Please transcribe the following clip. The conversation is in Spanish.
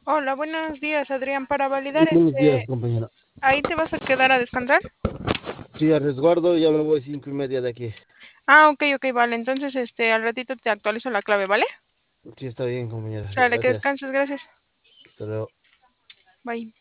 Hola, buenos días, Adrián. Para validar Buenos días, compañera. ahí te vas a quedar a descansar. Sí, a resguardo, ya me voy 5:30 de aquí. Ah, ok, ok, vale. Entonces, al ratito te actualizo la clave, ¿vale? Sí, está bien, compañera. Dale, que Gracias. descanses, gracias. Hasta luego. Bye.